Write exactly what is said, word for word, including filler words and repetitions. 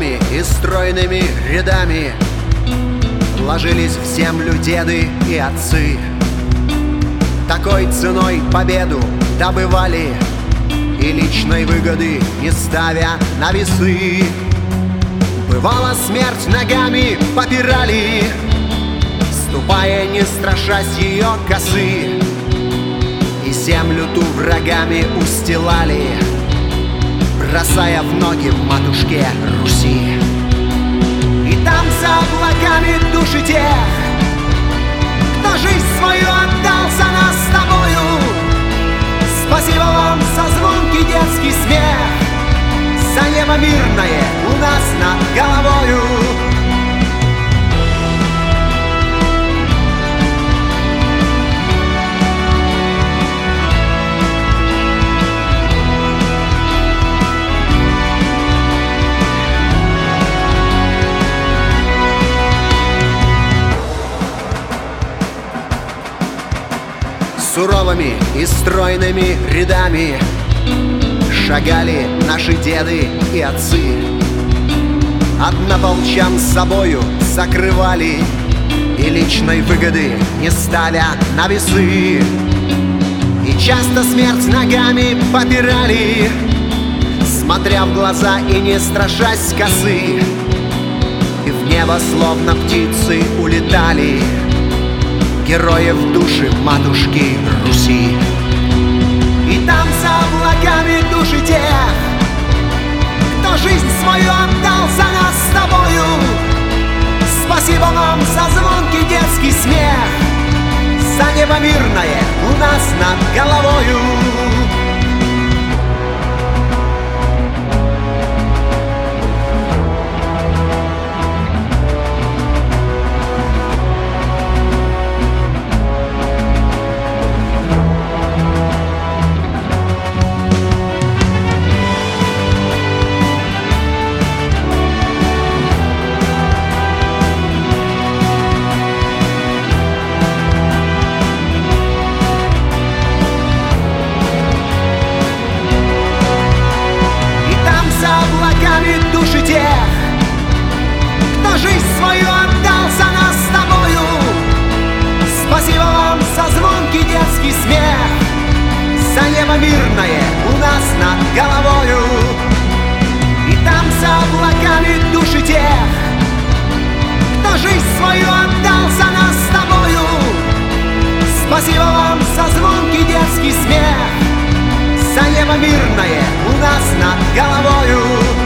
Суровыми и стройными рядами ложились в землю деды и отцы. Такой ценой победу добывали, и личной выгоды не ставя на весы. Бывало, смерть ногами попирали, ступая, не страшась ее косы, и землю ту врагами устилали, бросая в ноги матушке Руси. И там за облаками души тех, кто жизнь свою отдал за нас с тобою. Спасибо вам за звонкий детский смех, за небо мирное у нас над головою. Суровыми и стройными рядами шагали наши деды и отцы. Однополчан с собою закрывали, и личной выгоды не ставя на весы. И часто смерть ногами попирали, смотря в глаза и не страшась косы. И в небо словно птицы улетали героев души матушки Руси. И там за облаками души тех, кто жизнь свою отдал за нас с тобою. Спасибо вам за звонкий детский смех, за небо мирное у нас над головою. Души тех, кто жизнь свою отдал за нас с тобою. Спасибо вам за звонкий детский смех, за небо мирное у нас над головою. И там за облаками души тех, кто жизнь свою отдал за нас с тобою. Спасибо вам за звонкий детский смех, за небо мирное у нас над головою.